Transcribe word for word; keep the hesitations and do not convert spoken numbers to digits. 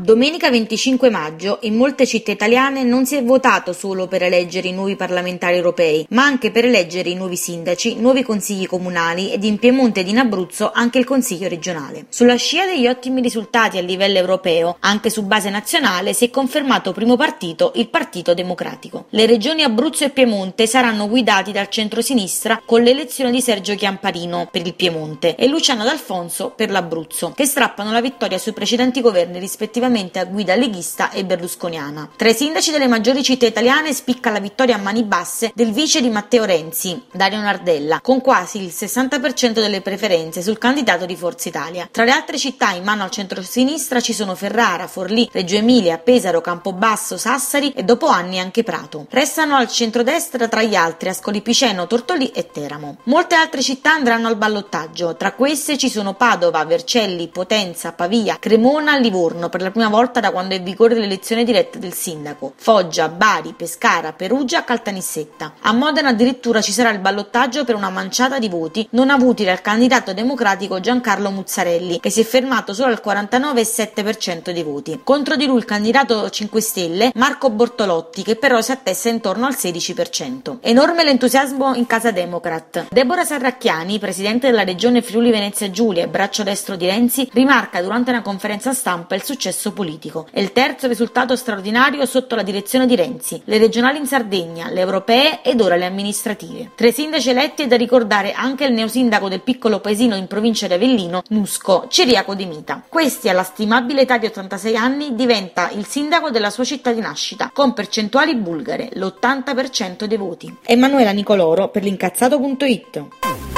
Domenica venticinque maggio in molte città italiane non si è votato solo per eleggere i nuovi parlamentari europei, ma anche per eleggere i nuovi sindaci, nuovi consigli comunali ed in Piemonte ed in Abruzzo anche il consiglio regionale. Sulla scia degli ottimi risultati a livello europeo, anche su base nazionale si è confermato primo partito il Partito Democratico. Le regioni Abruzzo e Piemonte saranno guidati dal centro-sinistra con l'elezione di Sergio Chiamparino per il Piemonte e Luciano D'Alfonso per l'Abruzzo, che strappano la vittoria sui precedenti governi rispettivamente a guida leghista e berlusconiana. Tra i sindaci delle maggiori città italiane spicca la vittoria a mani basse del vice di Matteo Renzi, Dario Nardella, con quasi il sessanta per cento delle preferenze sul candidato di Forza Italia. Tra le altre città in mano al centro-sinistra ci sono Ferrara, Forlì, Reggio Emilia, Pesaro, Campobasso, Sassari e dopo anni anche Prato. Restano al centrodestra tra gli altri Ascoli Piceno, Tortolì e Teramo. Molte altre città andranno al ballottaggio, tra queste ci sono Padova, Vercelli, Potenza, Pavia, Cremona, Livorno per la prima volta da quando è in vigore l'elezione diretta del sindaco, Foggia, Bari, Pescara, Perugia, Caltanissetta. A Modena addirittura ci sarà il ballottaggio per una manciata di voti non avuti dal candidato democratico Giancarlo Muzzarelli, che si è fermato solo al quarantanove virgola sette per cento dei voti. Contro di lui il candidato cinque Stelle Marco Bortolotti, che però si attesta intorno al sedici per cento. Enorme l'entusiasmo in casa Democrat. Deborah Sarracchiani, presidente della regione Friuli Venezia Giulia e braccio destro di Renzi, rimarca durante una conferenza stampa il successo politico. È il terzo risultato straordinario sotto la direzione di Renzi, le regionali in Sardegna, le europee ed ora le amministrative. Tra i sindaci eletti è da ricordare anche il neosindaco del piccolo paesino in provincia di Avellino, Nusco, Ciriaco De Mita. Questi, alla stimabile età di ottantasei anni, diventa il sindaco della sua città di nascita, con percentuali bulgare, l'ottanta per cento dei voti. Emanuela Nicoloro per l'incazzato punto it.